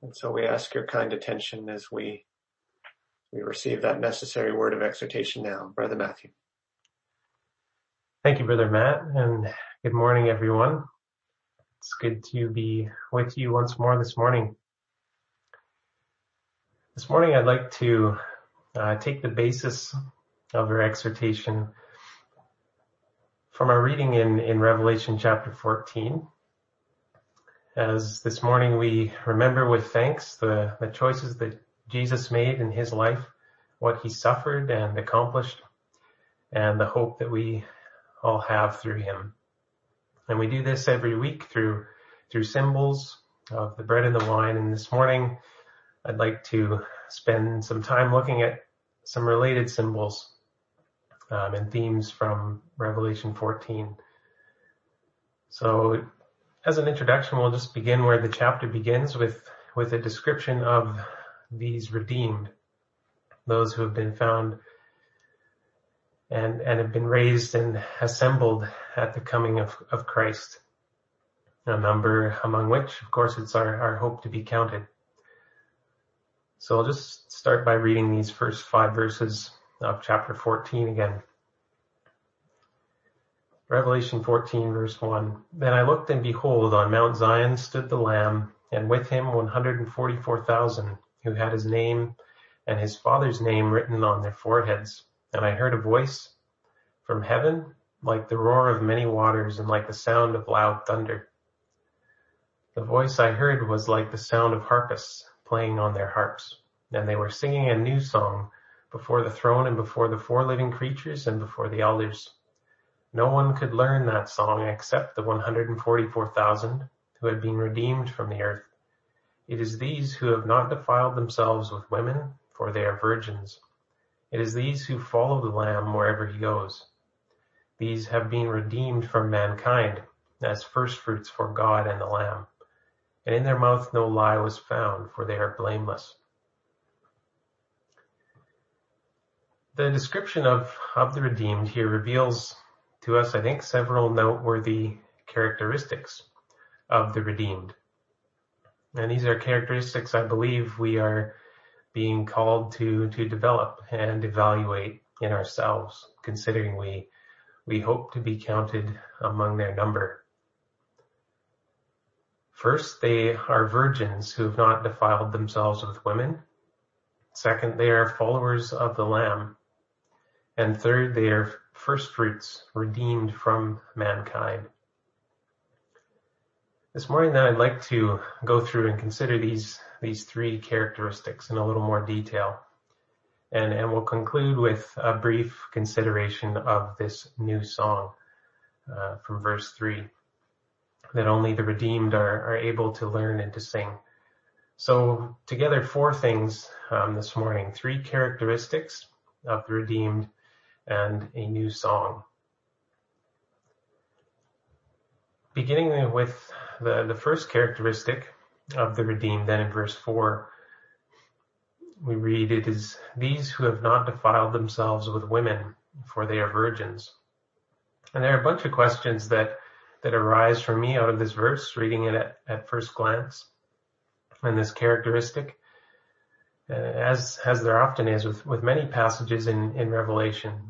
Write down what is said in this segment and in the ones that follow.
And so we ask your kind attention as we receive that necessary word of exhortation now. Brother Matthew. Thank you, Brother Matt, and good morning, everyone. It's good to be with you once more this morning. This morning, I'd like to take the basis of our exhortation from our reading in Revelation chapter 14. As this morning we remember with thanks the choices that Jesus made in his life, what he suffered and accomplished, and the hope that we all have through him. And we do this every week through symbols of the bread and the wine. And this morning, I'd like to spend some time looking at some related symbols and themes from Revelation 14. So as an introduction, we'll just begin where the chapter begins with a description of these redeemed, those who have been found and have been raised and assembled at the coming of Christ, a number among which, of course, it's our hope to be counted. So I'll just start by reading these first 5 verses of chapter 14 again. Revelation 14, verse 1. Then I looked, and behold, on Mount Zion stood the Lamb, and with him 144,000, who had his name and his Father's name written on their foreheads. And I heard a voice from heaven, like the roar of many waters, and like the sound of loud thunder. The voice I heard was like the sound of harpists playing on their harps, and they were singing a new song before the throne and before the 4 living creatures and before the elders. No one could learn that song except the 144,000 who had been redeemed from the earth. It is these who have not defiled themselves with women, for they are virgins. It is these who follow the Lamb wherever he goes. These have been redeemed from mankind as firstfruits for God and the Lamb. And in their mouth no lie was found, for they are blameless. The description of the redeemed here reveals to us, I think, several noteworthy characteristics of the redeemed. And these are characteristics I believe we are being called to develop and evaluate in ourselves, considering we hope to be counted among their number. First, they are virgins who have not defiled themselves with women. Second, they are followers of the Lamb. And third, they are firstfruits redeemed from mankind. This morning then I'd like to go through and consider these 3 characteristics in a little more detail. And we'll conclude with a brief consideration of this new song from verse 3, that only the redeemed are able to learn and to sing. So together 4 things this morning, 3 characteristics of the redeemed and a new song. Beginning with the first characteristic of the redeemed, then in verse 4, we read, it is these who have not defiled themselves with women, for they are virgins. And there are a bunch of questions that arise for me out of this verse, reading it at first glance. And this characteristic, as there often is with many passages in Revelation.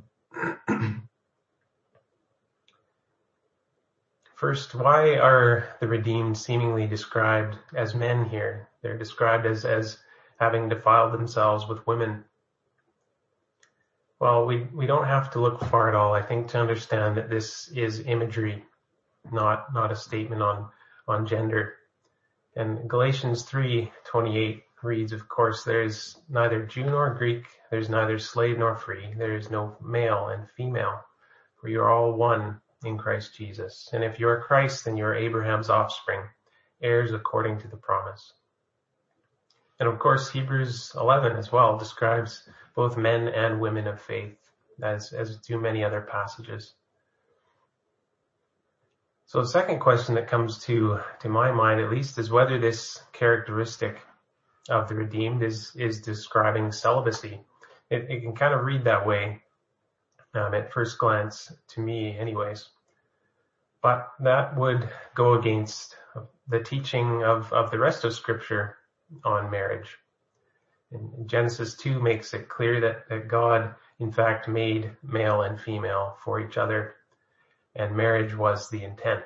First, why are the redeemed seemingly described as men here? They're described as having defiled themselves with women. Well, we don't have to look far at all, I think, to understand that this is imagery, not a statement on gender. And Galatians 3:28 reads, of course, there is neither Jew nor Greek, there's neither slave nor free, there is no male and female, for you are all one in Christ Jesus. And if you are Christ, then you are Abraham's offspring, heirs according to the promise. And of course, Hebrews 11 as well describes both men and women of faith, as do many other passages. So the second question that comes to my mind, at least, is whether this characteristic of the redeemed is describing celibacy. It can kind of read that way at first glance to me anyways. But that would go against the teaching of the rest of Scripture on marriage. And Genesis 2 makes it clear that God, in fact, made male and female for each other, and marriage was the intent.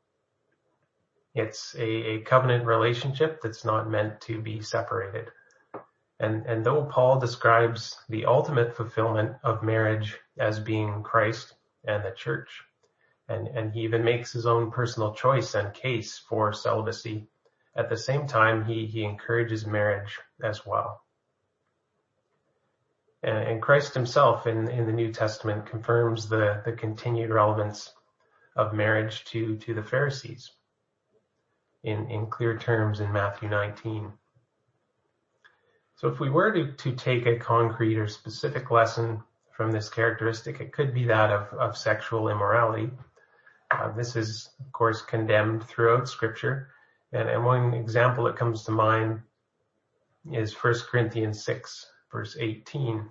It's a covenant relationship that's not meant to be separated. And though Paul describes the ultimate fulfillment of marriage as being Christ and the church, and he even makes his own personal choice and case for celibacy, at the same time he encourages marriage as well. And Christ himself in the New Testament confirms the continued relevance of marriage to the Pharisees in clear terms in Matthew 19. So if we were to take a concrete or specific lesson from this characteristic, it could be that of sexual immorality. This is, of course, condemned throughout Scripture. And one example that comes to mind is 1 Corinthians 6, verse 18,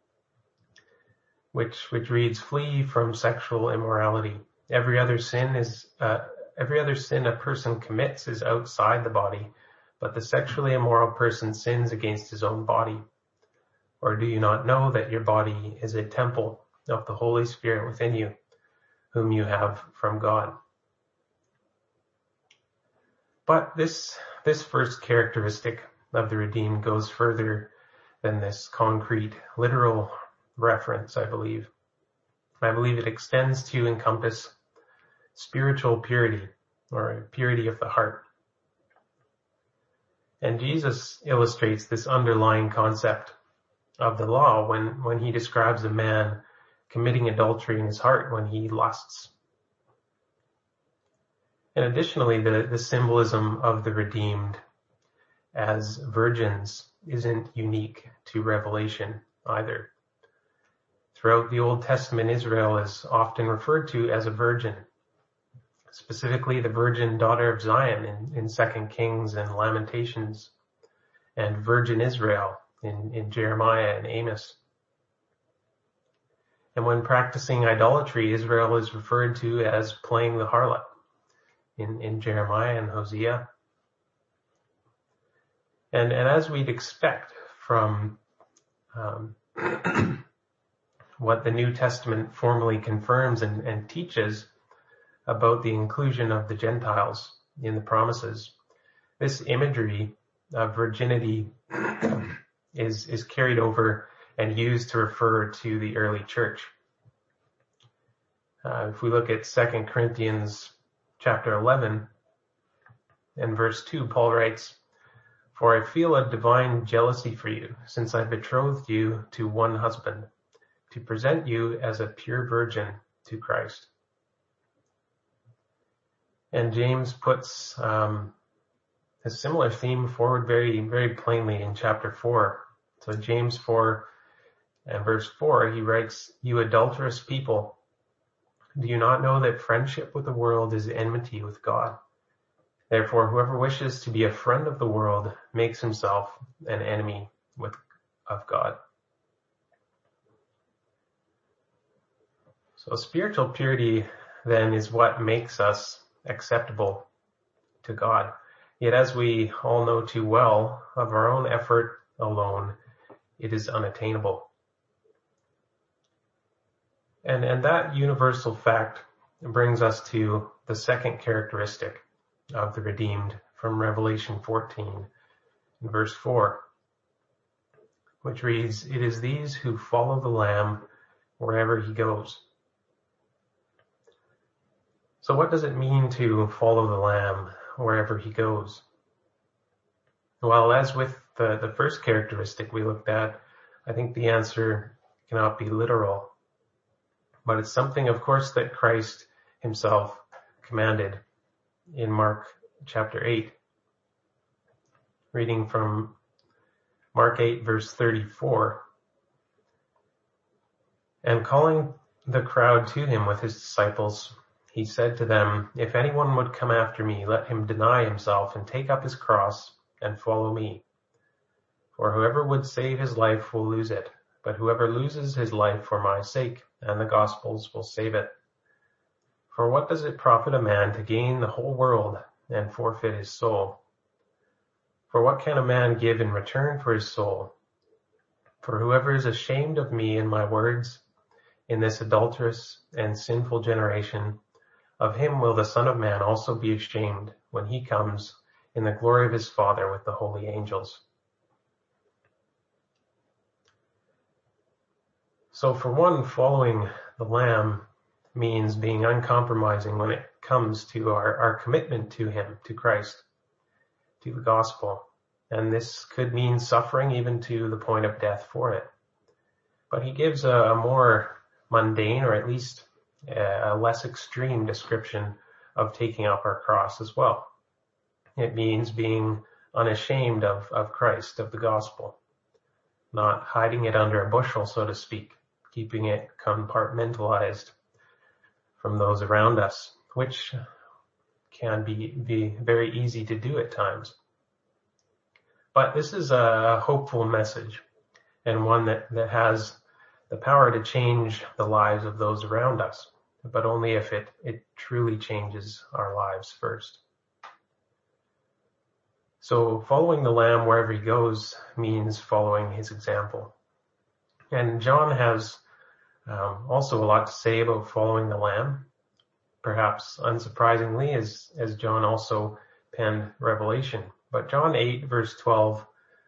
which reads, "Flee from sexual immorality. Every other sin a person commits is outside the body, but the sexually immoral person sins against his own body. Or do you not know that your body is a temple of the Holy Spirit within you, whom you have from God?" But this first characteristic of the redeemed goes further than this concrete, literal reference, I believe. I believe it extends to encompass spiritual purity, or purity of the heart. And Jesus illustrates this underlying concept of the law when he describes a man committing adultery in his heart when he lusts. And additionally, the symbolism of the redeemed as virgins isn't unique to Revelation either. Throughout the Old Testament, Israel is often referred to as a virgin, specifically the virgin daughter of Zion in 2 Kings and Lamentations, and virgin Israel in Jeremiah and Amos. And when practicing idolatry, Israel is referred to as playing the harlot in Jeremiah and Hosea. And as we'd expect from what the New Testament formally confirms and teaches about the inclusion of the Gentiles in the promises, this imagery of virginity is carried over and used to refer to the early church. If we look at 2 Corinthians chapter 11 and verse 2, Paul writes, "For I feel a divine jealousy for you, since I betrothed you to one husband, to present you as a pure virgin to Christ." And James puts a similar theme forward very, very plainly in chapter 4. So James 4 and verse 4, he writes, "You adulterous people, do you not know that friendship with the world is enmity with God? Therefore, whoever wishes to be a friend of the world makes himself an enemy of God." So spiritual purity then is what makes us acceptable to God. Yet as we all know too well, of our own effort alone, it is unattainable. And that universal fact brings us to the second characteristic of the redeemed from Revelation 14, verse 4, which reads, "It is these who follow the Lamb wherever he goes." So what does it mean to follow the Lamb wherever he goes? Well, as with the first characteristic we looked at, I think the answer cannot be literal. But it's something, of course, that Christ himself commanded in Mark chapter 8. Reading from Mark 8, verse 34. "And calling the crowd to him with his disciples, he said to them, 'If anyone would come after me, let him deny himself and take up his cross and follow me. For whoever would save his life will lose it, but whoever loses his life for my sake and the gospel's will save it. For what does it profit a man to gain the whole world and forfeit his soul? For what can a man give in return for his soul? For whoever is ashamed of me and my words in this adulterous and sinful generation, of him will the Son of Man also be ashamed when he comes in the glory of his Father with the holy angels. So for one, following the Lamb means being uncompromising when it comes to our commitment to him, to Christ, to the gospel. And this could mean suffering even to the point of death for it. But he gives a more mundane, or at least a less extreme description of taking up our cross as well. It means being unashamed of Christ, of the gospel, not hiding it under a bushel, so to speak, keeping it compartmentalized from those around us, which can be very easy to do at times. But this is a hopeful message, and one that has the power to change the lives of those around us, but only if it truly changes our lives first. So following the Lamb wherever he goes means following his example. And John has also a lot to say about following the Lamb, perhaps unsurprisingly, as John also penned Revelation. But John 8, verse 12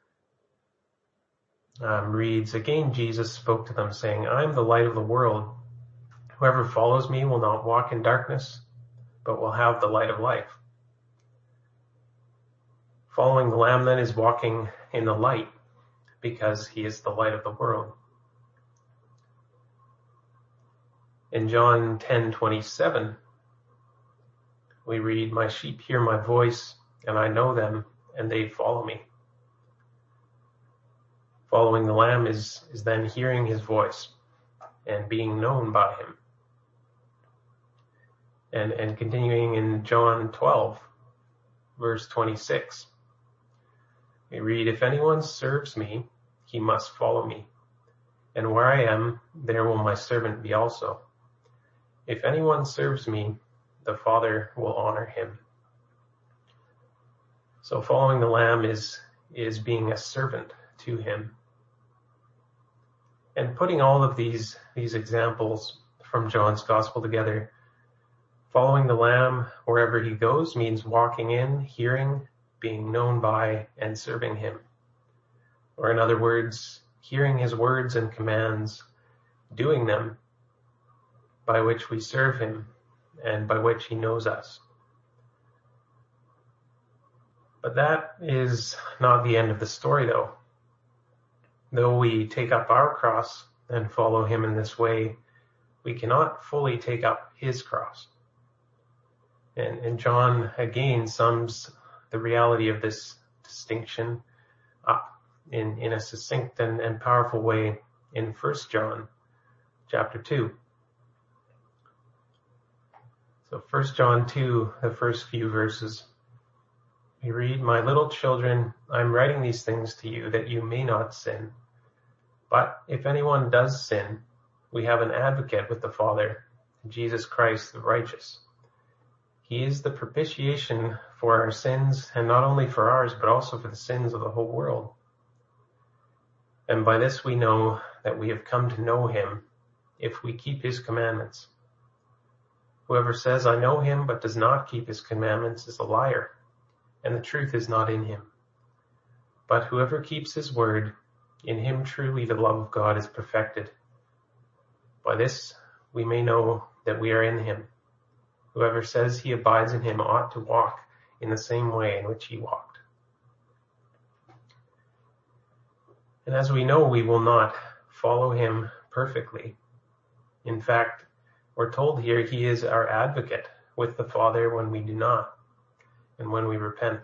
reads, "Again Jesus spoke to them, saying, I am the light of the world. Whoever follows me will not walk in darkness, but will have the light of life." Following the Lamb then is walking in the light, because he is the light of the world. In John 10:27, we read, "My sheep hear my voice, and I know them, and they follow me." Following the Lamb is then hearing his voice and being known by him. And continuing in John 12, verse 26, we read, "If anyone serves me, he must follow me. And where I am, there will my servant be also. If anyone serves me, the Father will honor him." So following the Lamb is being a servant to him. And putting all of these examples from John's gospel together, following the Lamb wherever he goes means walking in, hearing, being known by, and serving him. Or in other words, hearing his words and commands, doing them, by which we serve him and by which he knows us. But that is not the end of the story, though. Though we take up our cross and follow him in this way, we cannot fully take up his cross. And John again sums the reality of this distinction up in a succinct and powerful way in 1 John chapter 2. So 1 John 2, the first few verses, we read, "My little children, I'm writing these things to you that you may not sin. But if anyone does sin, we have an advocate with the Father, Jesus Christ the righteous. He is the propitiation for our sins, and not only for ours, but also for the sins of the whole world. And by this we know that we have come to know him, if we keep his commandments. Whoever says, 'I know him,' but does not keep his commandments is a liar, and the truth is not in him. But whoever keeps his word, in him truly the love of God is perfected. By this we may know that we are in him. Whoever says he abides in him ought to walk in the same way in which he walked." And as we know, we will not follow him perfectly. In fact, we're told here he is our advocate with the Father when we do not, and when we repent.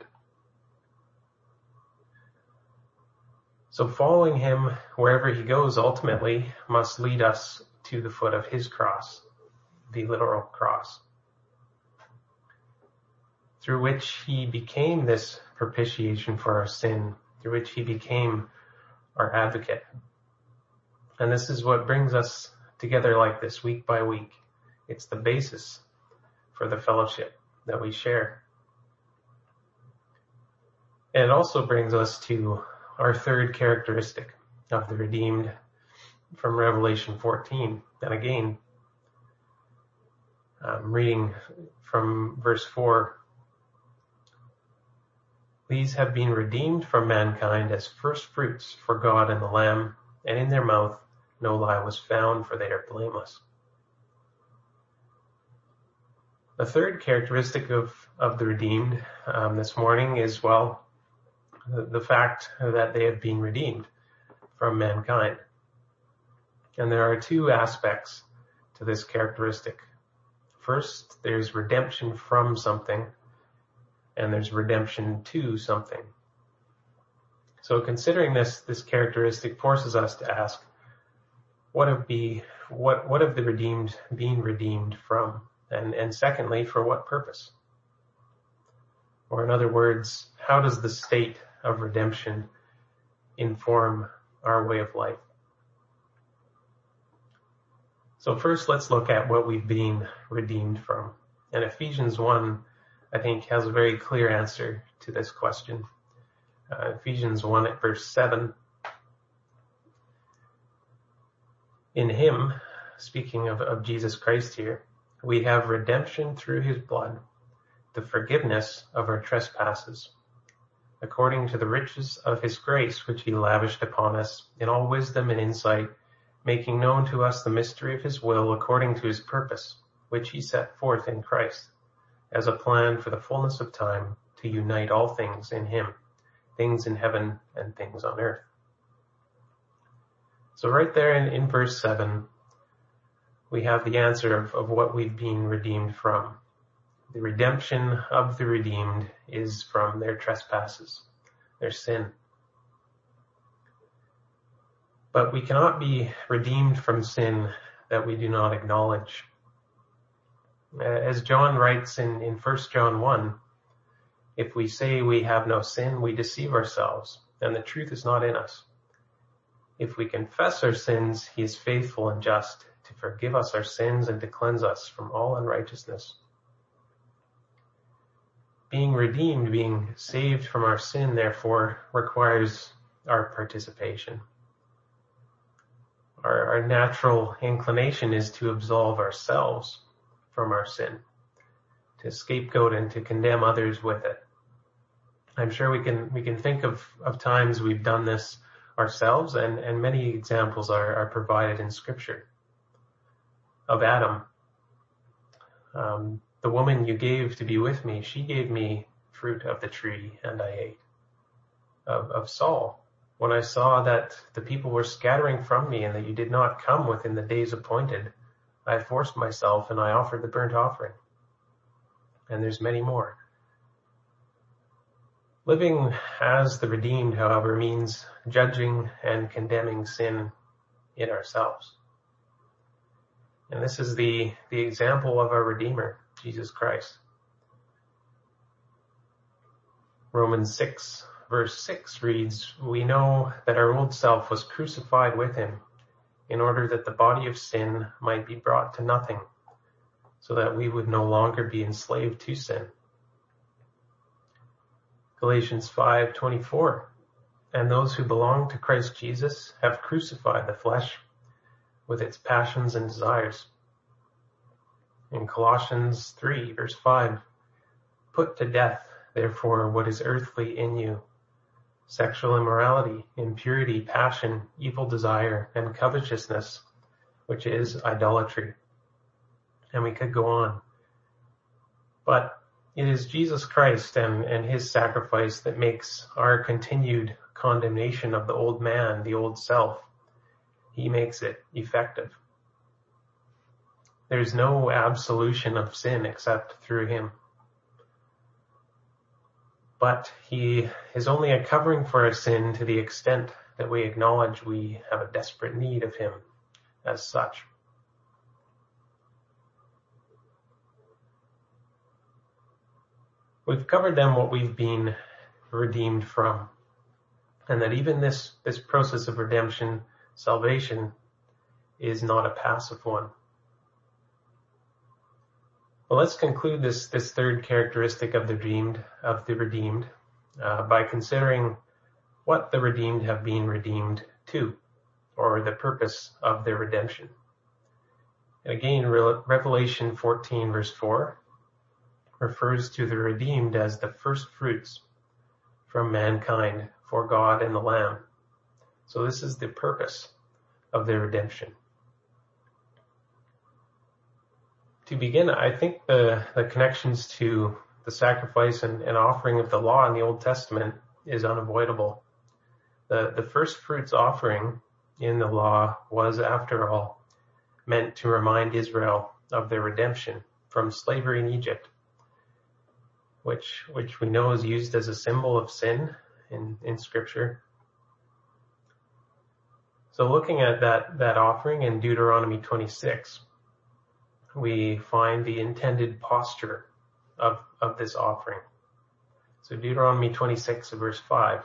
So following him wherever he goes ultimately must lead us to the foot of his cross, the literal cross, through which he became this propitiation for our sin, through which he became our advocate. And this is what brings us together like this week by week. It's the basis for the fellowship that we share. And it also brings us to our third characteristic of the redeemed from Revelation 14. And again, reading from verse 4, these have been redeemed from mankind as first fruits for God and the Lamb, and in their mouth no lie was found, for they are blameless. The third characteristic of the redeemed this morning is, well, the fact that they have been redeemed from mankind. And there are two aspects to this characteristic. First, there's redemption from something, and there's redemption to something. So considering this characteristic forces us to ask, what have the redeemed been redeemed from? And secondly, for what purpose? Or in other words, how does the state of redemption inform our way of life? So first, let's look at what we've been redeemed from. And Ephesians 1, I think, has a very clear answer to this question. Ephesians 1 at verse 7. In him, speaking of Jesus Christ here, we have redemption through his blood, the forgiveness of our trespasses, according to the riches of his grace, which he lavished upon us in all wisdom and insight, making known to us the mystery of his will according to his purpose, which he set forth in Christ, as a plan for the fullness of time to unite all things in him, things in heaven and things on earth. So right there in verse 7, we have the answer of what we've been redeemed from. The redemption of the redeemed is from their trespasses, their sin. But we cannot be redeemed from sin that we do not acknowledge. As John writes in 1 John 1, if we say we have no sin, we deceive ourselves, and the truth is not in us. If we confess our sins, he is faithful and just to forgive us our sins and to cleanse us from all unrighteousness. Being redeemed, being saved from our sin, therefore, requires our participation. Our natural inclination is to absolve ourselves from our sin, to scapegoat and to condemn others with it. I'm sure we can think of times we've done this ourselves, and many examples are provided in Scripture. Of Adam, the woman you gave to be with me, she gave me fruit of the tree and I ate. Of Saul, when I saw that the people were scattering from me and that you did not come within the days appointed, I forced myself and I offered the burnt offering. And there's many more. Living as the redeemed, however, means judging and condemning sin in ourselves. And this is the example of our Redeemer, Jesus Christ. Romans 6, verse 6 reads, we know that our old self was crucified with him in order that the body of sin might be brought to nothing, so that we would no longer be enslaved to sin. Galatians 5:24, and those who belong to Christ Jesus have crucified the flesh with its passions and desires. In Colossians 3, verse 5, put to death, therefore, what is earthly in you, sexual immorality, impurity, passion, evil desire, and covetousness, which is idolatry. And we could go on. But it is Jesus Christ and his sacrifice that makes our continued condemnation of the old man, the old self. He makes it effective. There's no absolution of sin except through him. But he is only a covering for our sin to the extent that we acknowledge we have a desperate need of him as such. We've covered then what we've been redeemed from, and that even this process of redemption, salvation, is not a passive one. Well, let's conclude this third characteristic of the redeemed by considering what the redeemed have been redeemed to, or the purpose of their redemption. And again, Revelation 14 verse 4 refers to the redeemed as the first fruits from mankind for God and the Lamb. So this is the purpose of their redemption. To begin, I think the connections to the sacrifice and offering of the law in the Old Testament is unavoidable. The first fruits offering in the law was, after all, meant to remind Israel of their redemption from slavery in Egypt, which we know is used as a symbol of sin in Scripture. So looking at that offering in Deuteronomy 26, we find the intended posture of this offering. So Deuteronomy 26 verse 5.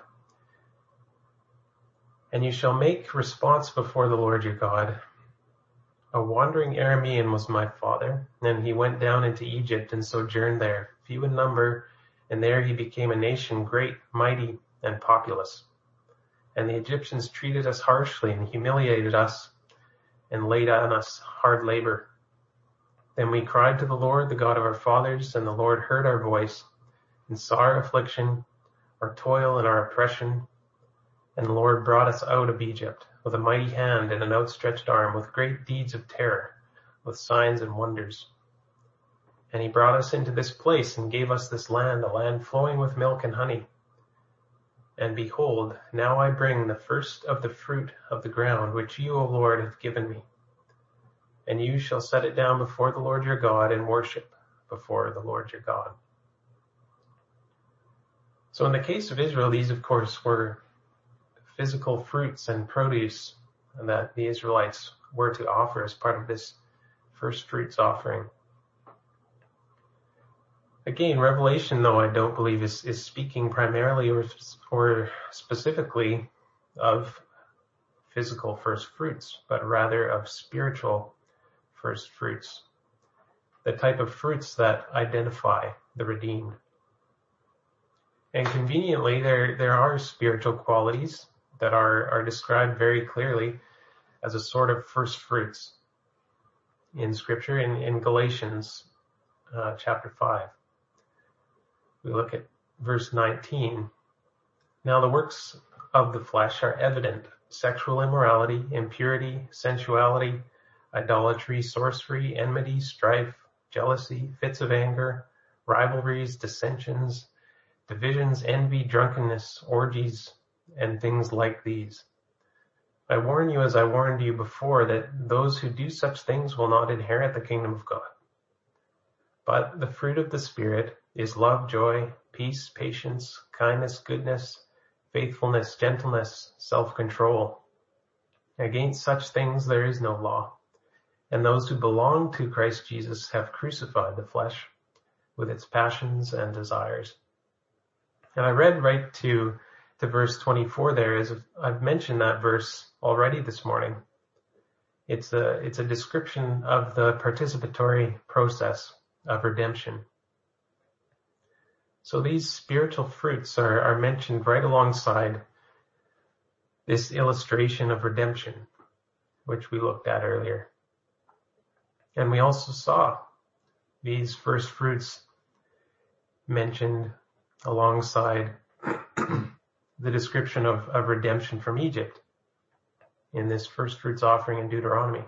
And you shall make response before the Lord your God. A wandering Aramean was my father, and he went down into Egypt and sojourned there, few in number, and there he became a nation great, mighty, and populous. And the Egyptians treated us harshly and humiliated us and laid on us hard labor. Then we cried to the Lord, the God of our fathers, and the Lord heard our voice and saw our affliction, our toil, and our oppression. And the Lord brought us out of Egypt with a mighty hand and an outstretched arm, with great deeds of terror, with signs and wonders. And he brought us into this place and gave us this land, a land flowing with milk and honey. And behold, now I bring the first of the fruit of the ground, which you, O Lord, have given me. And you shall set it down before the Lord your God and worship before the Lord your God. So in the case of Israel, these, of course, were physical fruits and produce that the Israelites were to offer as part of this first fruits offering. Again, Revelation, though, I don't believe is speaking primarily or specifically of physical first fruits, but rather of spiritual first fruits, the type of fruits that identify the redeemed. And conveniently, there are spiritual qualities that are described very clearly as a sort of first fruits in Scripture in Galatians chapter 5. We look at verse 19. Now the works of the flesh are evident: sexual immorality, impurity, sensuality, idolatry, sorcery, enmity, strife, jealousy, fits of anger, rivalries, dissensions, divisions, envy, drunkenness, orgies, and things like these. I warn you, as I warned you before, that those who do such things will not inherit the kingdom of God. But the fruit of the Spirit is love, joy, peace, patience, kindness, goodness, faithfulness, gentleness, self-control. Against such things there is no law. And those who belong to Christ Jesus have crucified the flesh with its passions and desires. And I read right to verse 24 there, as I've mentioned that verse already this morning. It's a description of the participatory process of redemption. So these spiritual fruits are mentioned right alongside this illustration of redemption, which we looked at earlier. And we also saw these first fruits mentioned alongside the description of redemption from Egypt in this first fruits offering in Deuteronomy.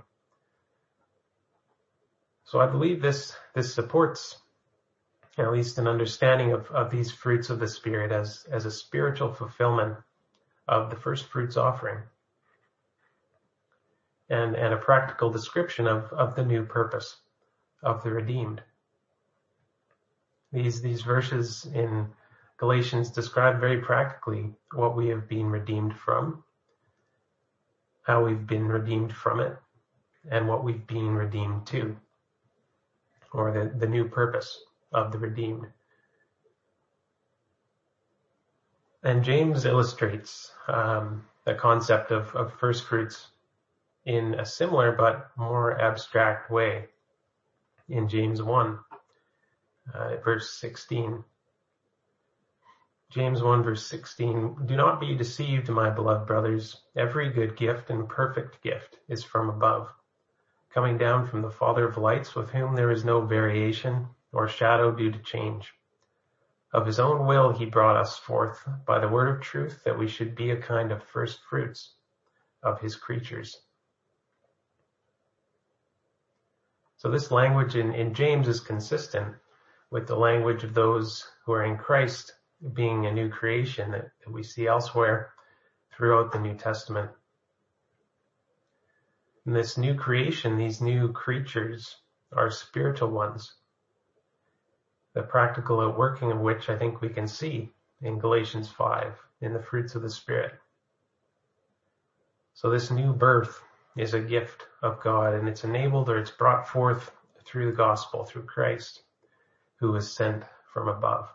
So I believe this supports at least an understanding of these fruits of the Spirit as a spiritual fulfillment of the first fruits offering, and a practical description of the new purpose of the redeemed. These verses in Galatians describe very practically what we have been redeemed from, how we've been redeemed from it, and what we've been redeemed to, or the new purpose of the redeemed. And James illustrates the concept of first fruits in a similar but more abstract way in James 1, verse 16. James 1 verse 16, do not be deceived, my beloved brothers. Every good gift and perfect gift is from above, coming down from the Father of lights, with whom there is no variation or shadow due to change. Of his own will he brought us forth by the word of truth, that we should be a kind of first fruits of his creatures. So this language in James is consistent with the language of those who are in Christ being a new creation that we see elsewhere throughout the New Testament. And this new creation, these new creatures, are spiritual ones. The practical outworking of which I think we can see in Galatians 5, in the fruits of the Spirit. So this new birth is a gift of God, and it's enabled, or it's brought forth through the gospel, through Christ, who was sent from above.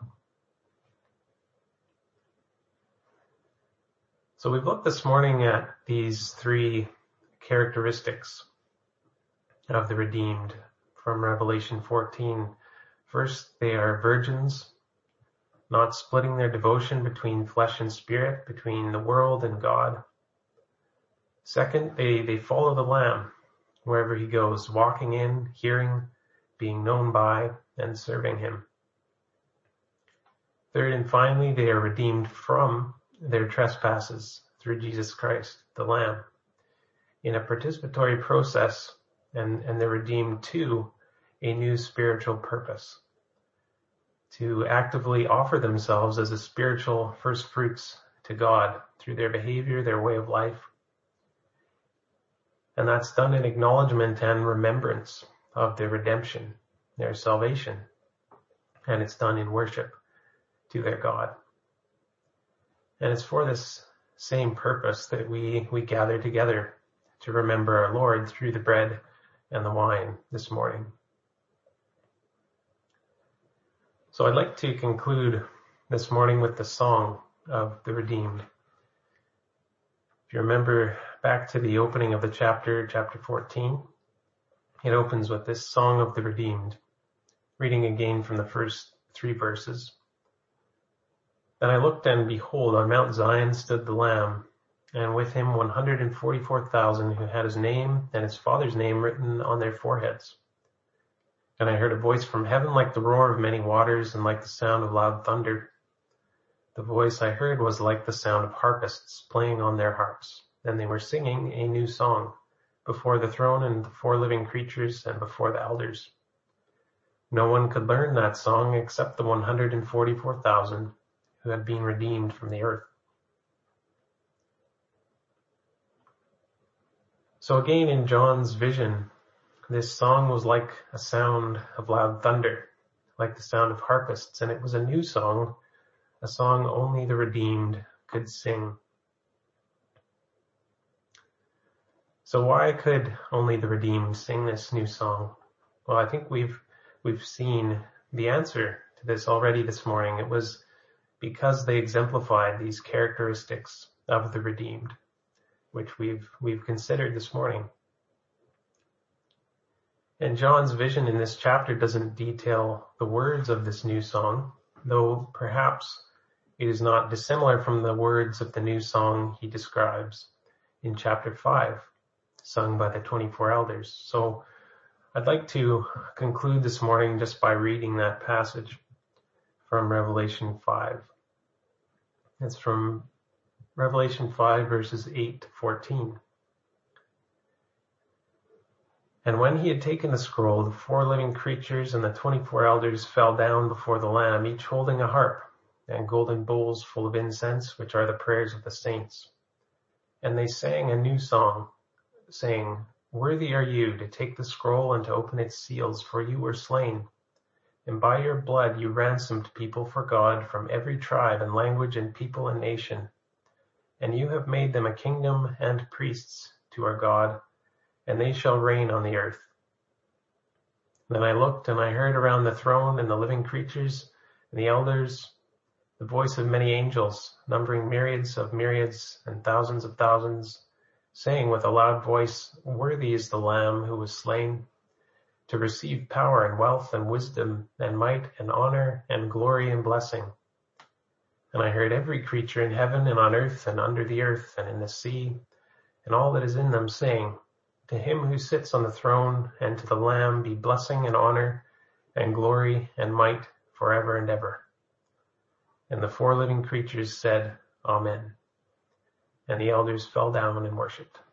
So we've looked this morning at these three characteristics of the redeemed from Revelation 14. First, they are virgins, not splitting their devotion between flesh and spirit, between the world and God. Second, they follow the Lamb wherever he goes, walking in, hearing, being known by, and serving him. Third and finally, they are redeemed from their trespasses through Jesus Christ, the Lamb, in a participatory process, and they're redeemed to a new spiritual purpose, to actively offer themselves as a spiritual first fruits to God through their behavior, their way of life. And that's done in acknowledgement and remembrance of their redemption, their salvation. And it's done in worship to their God. And it's for this same purpose that we gather together to remember our Lord through the bread and the wine this morning. So I'd like to conclude this morning with the song of the redeemed. If you remember back to the opening of the chapter 14, it opens with this song of the redeemed, reading again from the first 3 verses. Then I looked, and behold, on Mount Zion stood the Lamb, and with him 144,000 who had his name and his Father's name written on their foreheads. And I heard a voice from heaven like the roar of many waters and like the sound of loud thunder. The voice I heard was like the sound of harpists playing on their harps, and they were singing a new song before the throne and the 4 living creatures and before the elders. No one could learn that song except the 144,000 who had been redeemed from the earth. So again, in John's vision, this song was like a sound of loud thunder, like the sound of harpists, and it was a new song, a song only the redeemed could sing. So why could only the redeemed sing this new song? Well, I think we've seen the answer to this already this morning. It was because they exemplified these characteristics of the redeemed, which we've considered this morning. And John's vision in this chapter doesn't detail the words of this new song, though perhaps it is not dissimilar from the words of the new song he describes in chapter 5, sung by the 24 elders. So I'd like to conclude this morning just by reading that passage from Revelation 5. It's from Revelation 5, verses 8 to 14. And when he had taken the scroll, the 4 living creatures and the 24 elders fell down before the Lamb, each holding a harp and golden bowls full of incense, which are the prayers of the saints. And they sang a new song, saying, Worthy are you to take the scroll and to open its seals, for you were slain. And by your blood you ransomed people for God from every tribe and language and people and nation. And you have made them a kingdom and priests to our God, and they shall reign on the earth. Then I looked, and I heard around the throne and the living creatures and the elders the voice of many angels, numbering myriads of myriads and thousands of thousands, saying with a loud voice, Worthy is the Lamb who was slain, to receive power and wealth and wisdom and might and honor and glory and blessing. And I heard every creature in heaven and on earth and under the earth and in the sea, and all that is in them, saying, To him who sits on the throne and to the Lamb be blessing and honor and glory and might forever and ever. And the 4 living creatures said, Amen. And the elders fell down and worshipped.